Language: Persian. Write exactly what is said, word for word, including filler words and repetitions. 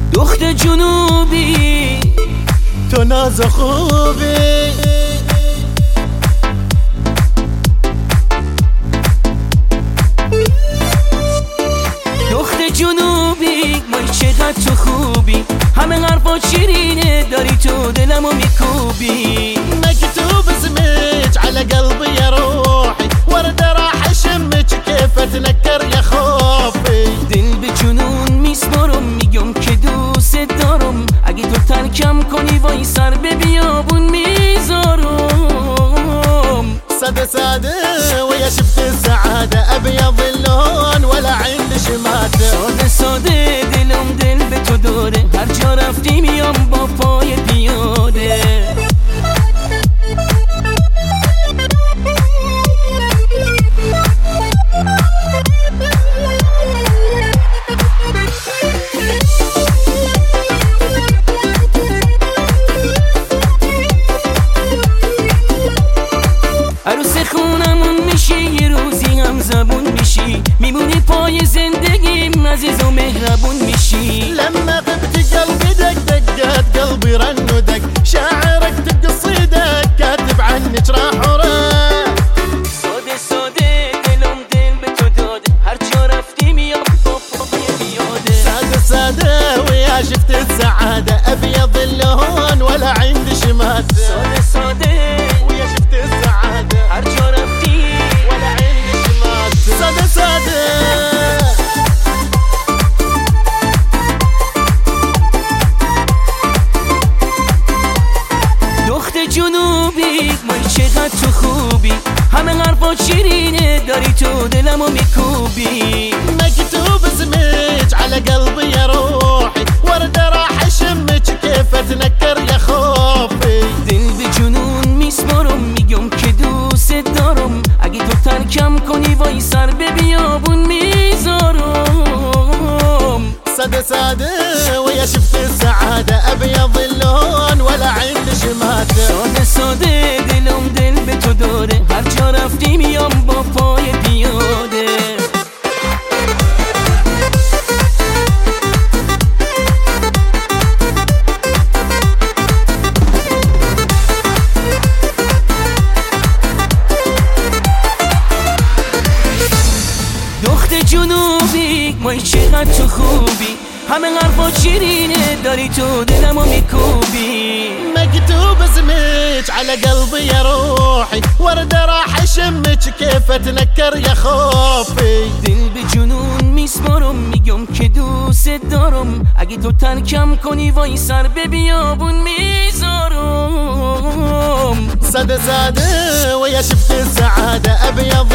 دخت جنوبی تو ناز خوبی، دخت جنوبی وای چقدر تو خوبی، همه حرفا شیرینه داری تو دلمو میکوبی. مكتوب اسمك على قلبي يا روحي، ورد راح اشمك كيف اتنكر يا خوفي. دل به جنون میسپارم میگم که دوست دارم، اگه تو ترکم کنی وای سر به بیابون میذارم. ساده ساده ويا شفت السعادة، ابيض اللون ولا عندي شماتة. ساده ساده دلم دل به تو داره، هر جا رفتی میام با پای پیاده. عروس خونمون میشی، یه روزی هم زبون میشی، میمونی پای زندگیم عزیز و مهربون میشی. لما غبت قلبي دق دقات قلبي رن ودق، شاعرك قصيدك كاتب عنك راح وراح. ساده ساده دلم دل به تو داده، هر جا رفتی میام با پای پیاده. ساده ساده ويا شفت السعادة، ابيض اللون ولا عندي شماتة. ساده ساده ويا شفت السعادة، هر جا رفتی ولا عندي شماتة. ساده ساده دخت جنوبی وای چقدر تو خوبی، همه حرفا شیرینه داری تو دلمو میکوبی. مكتوب اسمك على قلبي يا روحي، ورد راح اشمك كيف اتنكر يا خوفي. دل به جنون میسپارم میگم که دوست دارم، اگه تو ترکم کنی وای سر به بیابون میذارم. ساده ساده ويا شفت السعادة، ابيض اللون ولا عندي شماتة. ساده ساده دلم دل به تو داره، هر جا رفتی میام با پای پیاده. دخت جنوبی وای چقدر تو خوبی، همه حرفا شیرینه داری تو دلمو میکوبی. مكتوب اسمك على قلبي يا روحي، ورد راح اشمك كيف اتنكر يا خوفي. دل به جنون میسپارم میگم که دوست دارم، اگه تو ترکم کنی وای سر به بیابون میذارم. ساده ساده ويا شفت السعادة، ابيض